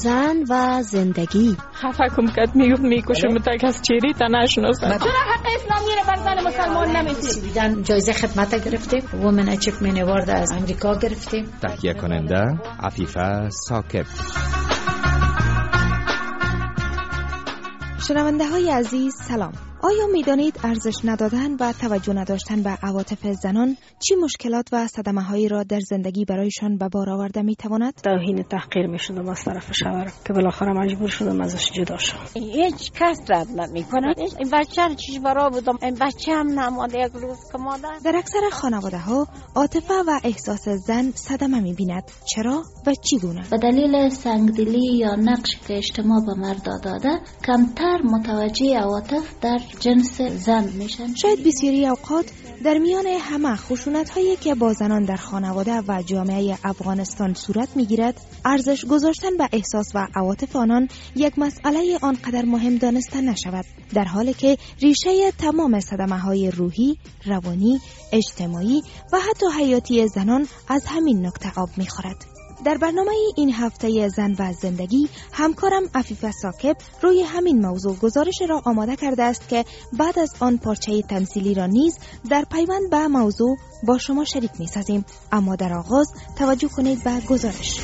زن و زندگی. خفه کم کد میکشم تا کس چیری تا نشناسم. چرا حق اسلامی رو بر زن مسلمان نمیدید؟ جایزه خدمت گرفتیم، وومن اچیومنت اوارد از امریکا گرفتیم. تهیه کننده عفیفه ثاقب. شنونده های عزیز سلام. آیا می‌دانید ارزش ندادن و توجه نداشتن به عواطف زنان چی مشکلات و صدمه‌هایی را در زندگی برایشان به بار آورده می‌تواند؟ توهین تحقیر می‌شدم از طرف شوهرم که بالاخره مجبور شدم ازش جدا شم. هیچ کس رد نمی‌کنه. این بچه رو چیش برا بودم، این بچه هم نماده یک روز که مادر. در اکثر خانواده‌ها عاطفه و احساس زن صدمه می‌بیند. چرا و چگونه؟ به دلیل سنگدلی یا نقش که اجتماع به مرد داده، کمتر متوجه عواطف در جنس زن میشن. شاید بسیاری اوقات در میان همه خشونت‌هایی که با زنان در خانواده و جامعه افغانستان صورت می‌گیرد، ارزش گذاشتن به احساس و عواطف آنان یک مسئله آنقدر مهم دانسته نشود، در حالی که ریشه تمام صدمه‌های روحی، روانی، اجتماعی و حتی حیاتی زنان از همین نکته آب می‌خورد. در برنامه این هفته زن و زندگی همکارم عفیفه ثاقب روی همین موضوع گزارش را آماده کرده است که بعد از آن پارچه تمثیلی را نیز در پیوند به موضوع با شما شریک می‌سازیم. اما در آغاز توجه کنید به گزارش.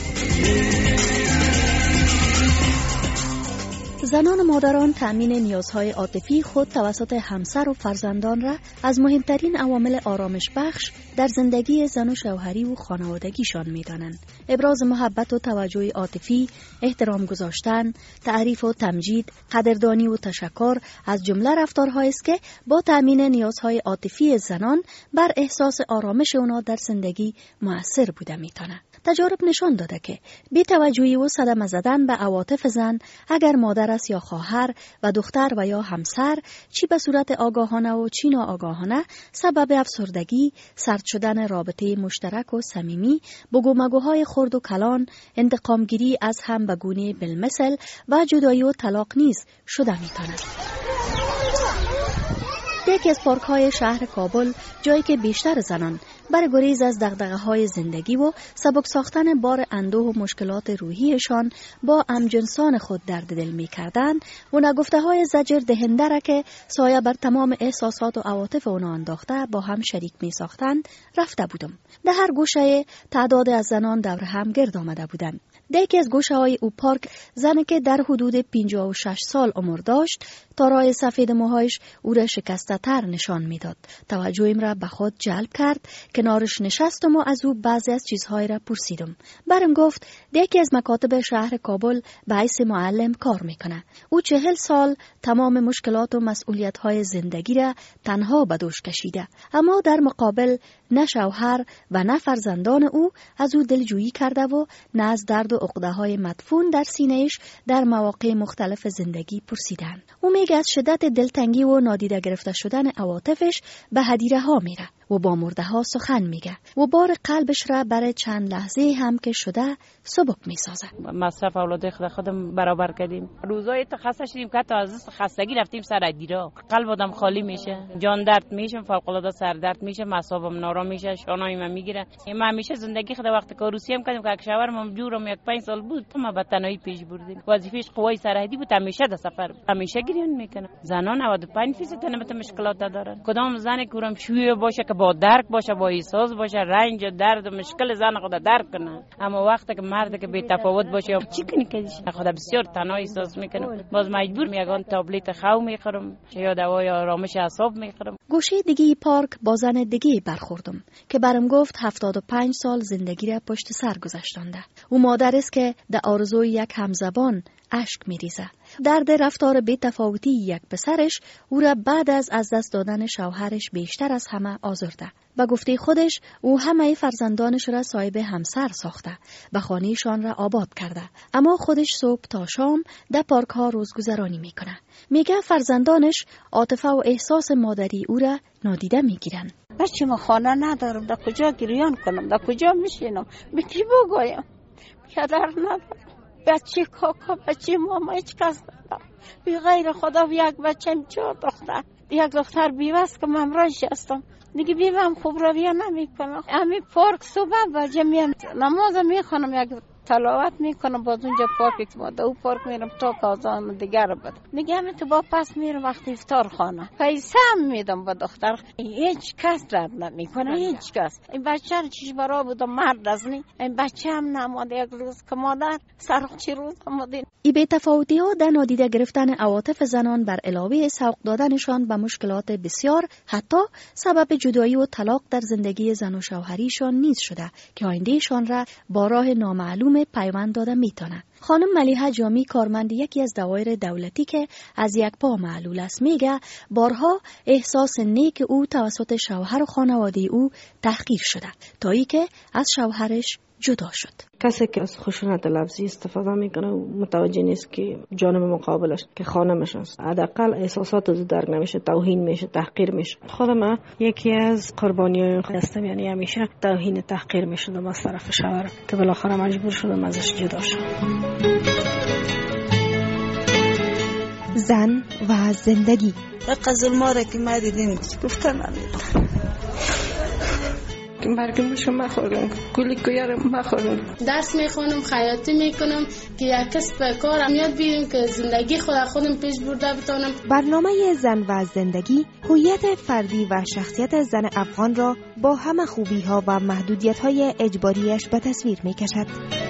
زنان و مادران تأمین نیازهای عاطفی خود توسط همسر و فرزندان را از مهمترین عوامل آرامش بخش در زندگی زن و شوهری و خانوادگیشان می‌دانند. ابراز محبت و توجه عاطفی، احترام گذاشتن، تعریف و تمجید، قدردانی و تشکر از جمله رفتارهایی است که با تأمین نیازهای عاطفی زنان بر احساس آرامش آنها در زندگی مؤثر بوده می‌تواند. تجارب نشان داده که بی‌توجهی و صدمه زدن به عواطف زن، اگر مادر است یا خواهر و دختر و یا همسر، چی به صورت آگاهانه و چی ناآگاهانه، سبب افسردگی، سرد شدن رابطه مشترک و صمیمی، بگومگوهای خرد و کلان، انتقامگیری از هم به گونه بالمثل و جدایی و طلاق نیز شده می‌تواند. یکی از پارک‌های شهر کابل، جایی که بیشتر زنان برای گریز از دغدغه‌های زندگی و سبک ساختن بار اندوه و مشکلات روحیشان با همجنسان خود درد دل می‌کردند و نگفته‌های زجر دهنده را که سایه بر تمام احساسات و عواطف آنها انداخته با هم شریک می‌ساختند رفته بودم. در هر گوشه تعداد از زنان دور هم گرد آمده بودند. در یکی از گوشه‌های او پارک، زنی که در حدود 56 سال عمر داشت، تارای سفید موهایش او را شکسته‌تر نشان می‌داد. توجهم را به خود جلب کرد. کنارش نشستم و از او بعضی از چیزهای را پرسیدم. برام گفت یکی از مکاتب شهر کابل به حیث معلم کار میکنه. او 40 سال تمام مشکلات و مسئولیت‌های زندگی را تنها به دوش کشیده، اما در مقابل نه شوهر و نه فرزندان او از او دلجویی کرده و نه از درد و عقده‌های مدفون در سینه‌اش در مواقع مختلف زندگی پرسیدند. او میگه از شدت دلتنگی و نادیده گرفته شدن عواطفش به هدیره ها میره و با مرده ها سخن میگه و بار قلبش را برای چند لحظه هم که شده سبک میسازه. مصرف اولاد خودم برابر کردیم. روزای خسته شدیم که تا از خستگی رفتیم سر ادیرا. قلب آدم خالی میشه، جان درد میشه، فوق العاده سر درد میشه، اعصابم نارام میشه، شانای من میگیره. من همیشه زندگی خود وقت کاروسی هم کردیم که شوهرم جورم یک 5 سال بود، ما به تنهایی پیش بردیم. وظیفه‌اش قوای سرحدی بود، همیشه در سفر، همیشه گریان میکنه. زنان 95% نمیت مشکلات دارن. کدام زنی کورم شویه باشه که با درک باشه، با احساس باشه، رنج و درد و مشکل زن خود درک کنه. اما وقتی که مرد که بی تفاوت باشه چی کنی که خود بسیار تنها احساس میکنه، باز مجبور میگم تابلت خو میخورم یا دوای آرامش اعصاب میخورم. گوشه دیگه پارک با زن دیگه برخوردم که برام گفت 75 سال زندگی را پشت سر گذاشتنده. او مادر است که در آرزوی یک همزبان اشک میریزه. درد رفتار بی‌تفاوتی یک پسرش او را بعد از دست دادن شوهرش بیشتر از همه آزرده. به گفته خودش او همه فرزندانش را صاحب همسر ساخته، به خانه‌شان را آباد کرده، اما خودش صبح تا شام در پارک ها روزگذرانی میکنه. میگه فرزندانش عاطفه و احساس مادری او را نادیده میگیرن. بچه ما خانه ندارم، در کجا گریان کنم، در کجا میشینم، به کی بگویم؟ پدر ندارم، بچه کاکا، بچه ماما، هیچ کس ندارم بی غیر خدا. یک بچه 4 دختر، یک دختر بیوست که ممراش هستم دیگه، بیوام خوب رویه نمی کنم. همین پارک صبح بجه میم نماز میخونم، یک تلاوت میکنم، باز اونجا پارک ماده او پارک میرم تا کازان دیگر بده. میگم تو با پس میرم وقتی افطار خانه پیسه هم میدم به دختر. هیچ کس رد نمیکنه، هیچ کس. این بچه رو چیش برا بودم مرد از نی، این بچه هم نماده یک روز که مادر سرخچی روز نماده. ای بی‌تفاوتی ها در نادیده گرفتن عواطف زنان بر علاوه سوق دادنشان به مشکلات بسیار، حتی سبب جدایی و طلاق در زندگی زن و شوهریشان نیز شده که آیندهشان را با راه نامعلوم پیوند داده میتونه. خانم ملیحه جامی، کارمند یکی از دوایر دولتی که از یک پا معلول است، میگه بارها احساس نیک او توسط شوهر و خانواده او تحقیر شده تا ای که از شوهرش جدا شد. کسی که از خشونت لفظی استفاده میکنه متوجه نیست که جانب مقابلش که خانمش است حداقل احساسات او درک نمیشه، توهین میشه، تحقیر میشه. خودم یکی از قربانیای هستم، یعنی همیشه توهین تحقیر میشدم از طرف شوهرم که بالاخره مجبور شدم ازش جدا شم. زن و زندگی. قزل ماره که ما دیدیم گفتن نمیدونم که مرگمشو مخورم، گلی کویارم مخورم. درس میخونم، خیاطی میکنم که یک کسب کارم یاد بگیرم که زندگی خودم پیش برده بتونم. برنامه زن و زندگی هویت فردی و شخصیت زن افغان را با همه خوبی ها و محدودیت های اجباریش به تصویر میکشد.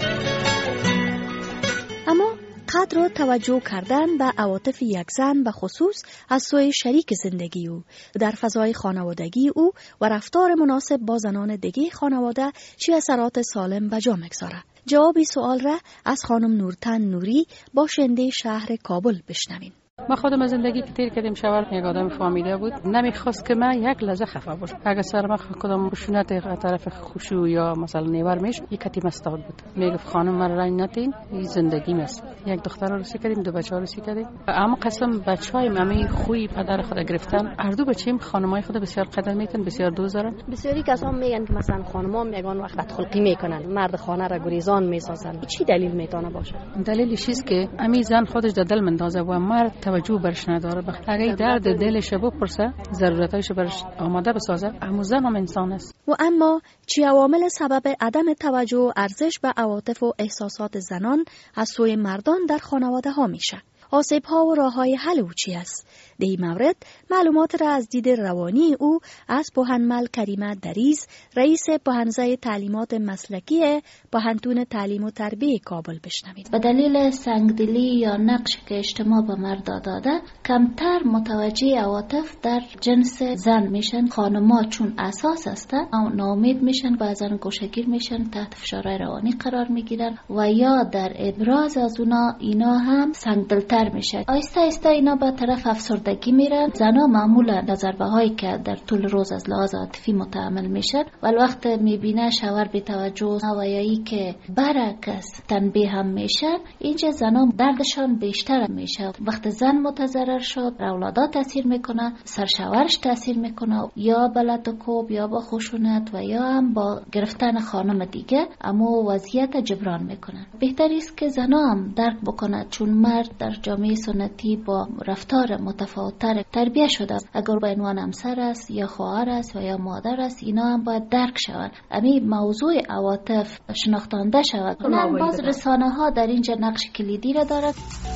اما قدر و توجه کردن به عواطف یک زن به خصوص از سوی شریک زندگی او در فضای خانوادگی او و رفتار مناسب با زنان دیگه خانواده چه اثرات سالم به جا میگذاره؟ جوابی سوال را از خانم نورتن نوری، باشنده شهر کابل، بشنویم. ما خودم از زندگی که تیر کردیم، شوهر یک آدم فهمیده بود، نمیخواست که من یک لحظه خفه باشم. اگر سر ما کدام خشونت از طرف خوشو یا مثلا نیور میش، یک کتی مستاد بود، میگفت خانم من رنگ نتین، این زندگی است. یک دختر رو رسی کردیم، دو بچه ها رسی کردیم. اما قسم بچهای ممی خوی پدر خود گرفتن. هر دو بچیم خانمای خود بسیار قدر میتن، بسیار دوست دارن. بسیاری کسا میگن که مثلا خانم‌ها میگن وقت بدخلقی میکنن، مرد خانه را گریزان میسازن. چی دلیل میتونه باشه؟ دلیلش چیست که امی زن خودش در دل مندازه و مرد توجه برش نداره. اگه درد دلش بپرسه، ضرورتایش برش آماده بسازه، اما زن هم انسان است. و اما چی عوامل سبب عدم توجه و ارزش به عواطف و احساسات زنان از سوی مردان در خانواده ها میشه؟ آسیب ها و راه های حل او چی است؟ در این مورد معلومات را از دید روانی او از پوهنمل کریمه دریز، رئیس پوهنزه تعلیمات مسلکی پوهنتون تعلیم و تربیه کابل، بشنوید. به دلیل سنگدلی یا نقش که اجتماع به مرد داده، کمتر متوجه عواطف در جنس زن میشن. خانم‌ها چون اساس هستن، ناامید میشن، بعضن گوشه‌گیر میشن، تحت فشار روانی قرار میگیرن و یا در ابراز از اینا هم سنگدلتر میشه. آیسته آیسته اینا به طرف افسردگی میرن. زنها معمولا در ضربه‌هایی که در طول روز از لحاظ عاطفی متحمل میشن، ولی وقت میبینه شوهر بی توجه و یا که برعکس تنبیه هم میشن، اینجا زنها دردشان بیشتر میشه. وقت زن متضرر شد، اولادها تاثیر میکنه، سرشوهرش تاثیر میکنه، یا بلد و کوب یا با خشونت و یا هم با گرفتن خانم دیگه، اما وضعیت جبران میکنن. بهتر است که زنها هم درک بکنه، چون مرد در جامعه سنتی با رفتار متفاوت‌تر تربیه شده. اگر به عنوان همسر است یا خواهر است و یا مادر است، اینا هم باید درک شود. امی موضوع عواطف شناختانده شود. باز رسانه‌ها در اینجا نقش کلیدی را دارد.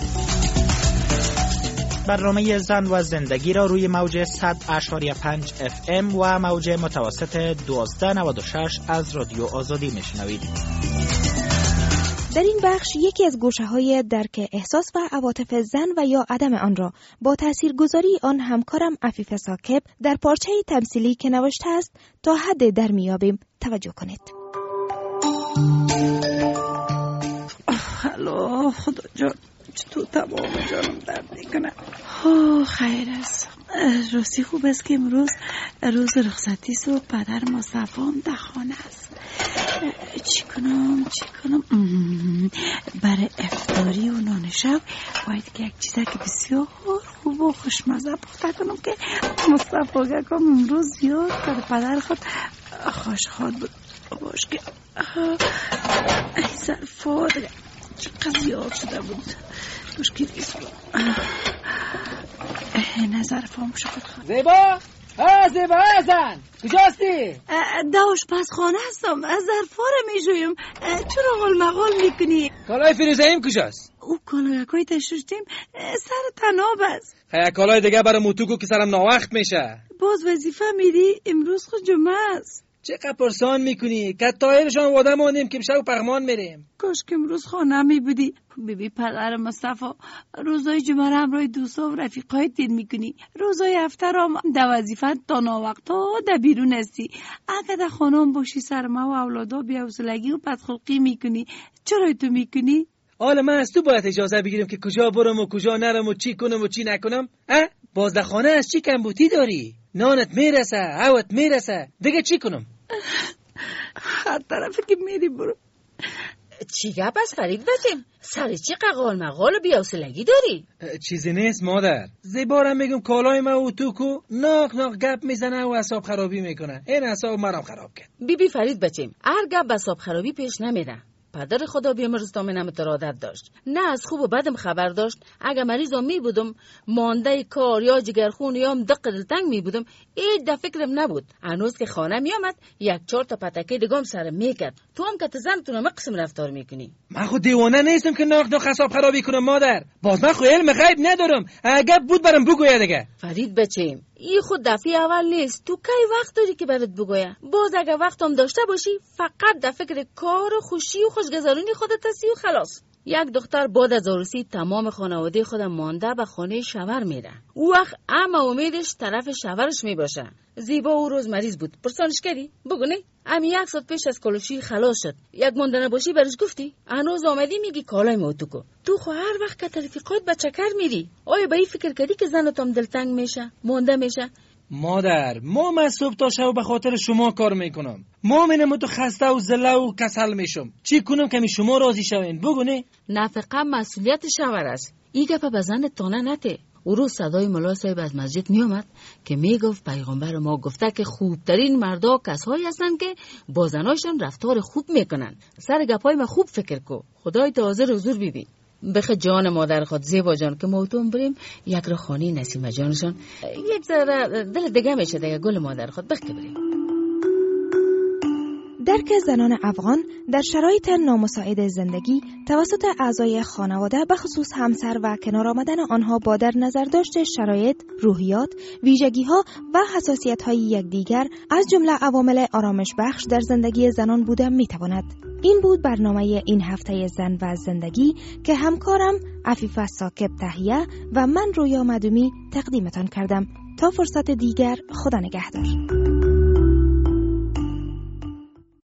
برنامه زن و زندگی را روی موج 100.5 FM و موج متوسط 1296 از رادیو آزادی میشنوید. در این بخش یکی از گوشه‌های درک احساس و عواطف زن و یا عدم آن را با تاثیرگذاری آن همکارم عفیفه ساکب در پارچه تمثیلی که نوشته است تا حد در میابیم توجه کنید. الو خدا جان، چطور تمام جانم درد میکنه. خیر است. راستی خوب است که امروز روز رخصتی است و پدر مصطفی هم در خانه است. چی کنم برای افطاری و نان شب باید که یک چیزی که بسیار خوب و خوشمزه پخته کنم که مصطفی گکم امروز زیاد کرد. پدر خود خوشخواد بود باش که ای ظرفا چقدر زیاد شده بود. مشکل نیست. نه ظرفا هم شکر خواهد. زیبا زیبا حسن کجاستی؟ در آشپزخانه هستم، از ظرفا رو میجویم. چرا غل مغول میکنی؟ کالای فیروزه‌ایم کجاست؟ او کالای تشوشتیم سر تناب است. خیلی کالای دیگه برای موتوکو که سرم ناوقت میشه. باز وظیفه میری؟ امروز خود جمعه است. چقدر پرسان میکنی؟ که تایرشان واده ماندیم که شب پغمان میریم. کاش که امروز خانه می بودی. ببین پدر مصطفی، روزای جمعه را همراه دوستا و رفیقای تیر میکنی، روزای هفته را در وظیفه تا ناوقتا در بیرون هستی. اگه در خانه باشی سر ما و اولادا بی‌حوصلگی و بدخلقی میکنی. چرا تو میکنی؟ حالا من از تو باید اجازه بگیرم که کجا برم و کجا نرم و چی کنم و چی نکنم؟ باز در خانه از چی کمبوتی داری؟ نانت میرسه، هوت میرسه، دیگه چی کنم؟ هر طرفی که میری برو. چی گپ است فرید بچم؟ سر چی ققال مقال و بی‌حوصلگی داری؟ چیزی نیست مادر. زیبارم میگم کالای ما و تو کو ناق گپ میزنه و اعصاب خرابی میکنه. این اعصاب مرام خراب کرد. بی فرید بچم، هر گپ اعصاب خرابی پیش نمیره. پدر خدا بیامرز من عادت داشت، نه از خوب و بدم خبر داشت. اگه مریضم می بودم، مانده کار یا جگرخون یا دق دلتنگ می بودم، هیچ در فکرم نبود. هنوز که خانه می آمد 1-4 تا پتکه دیگم سرم میکرد. تو هم که زنتون هم قسم رفتار میکنی. من خود دیوانه نیستم که ناق اعصاب خرابی کنم مادر. باز من خود علم غیب ندارم. اگه بود برام بگویا دیگه. فرید بچم، این خود دفعه اول نیست. تو کی وقت داری که برات بگویا؟ باز اگه وقتم داشته باشی فقط در فکر کار و خوشی و خوشگذرونی خودت هستی و خلاص. یک دختر بعد از عروسی تمام خانواده خودم مانده به خانه شوهر میره. او وقت اما امیدش طرف شوهرش میباشه. زیبا او روز مریض بود. پرسانش کردی؟ بگو نه. امی 1 ساعت پیش از کلوشی خلاص شد. یک مانده نباشی برش گفتی؟ هنوز آمدی میگی کالای موتوکو. تو خو هر وقت که رفیقات به چکر میری. آیا به این فکر کردی که زنتم دلتنگ میشه، مانده میشه؟ مادر، من صبح تا شب به خاطر شما کار میکنم. مؤمنم تو خسته و زله و کسل میشم. چی کنم که شما راضی شوین؟ بگو نه. نفقه مسئولیت شوهر است. این گپ به زن تانه نته. او روز صدای ملا صاحب از مسجد می آمد که می گفت پیغمبر ما گفته که خوبترین مردا کسایی هستند که با زناشان رفتار خوب میکنن. سر گپای ما خوب فکر کو. خدای تو حاضر حضور ببین. بخ جان مادر خود زیبا جان که موتون بریم یک رو خانی نسیمه جانشان یک ذره دل دیگه میشه دیگه گل مادر خود بخ که بریم. درک زنان افغان در شرایط نامساعد زندگی توسط اعضای خانواده به خصوص همسر و کنار آمدن آنها با در نظر داشت شرایط، روحیات، ویژگی‌ها و حساسیت‌های یکدیگر از جمله عوامل آرامش بخش در زندگی زنان بوده می‌تواند. این بود برنامه این هفته زن و زندگی که همکارم عفیفه ساکب تهیه و من رویا مدومی تقدیمتان کردم. تا فرصت دیگر، خدا نگهدار.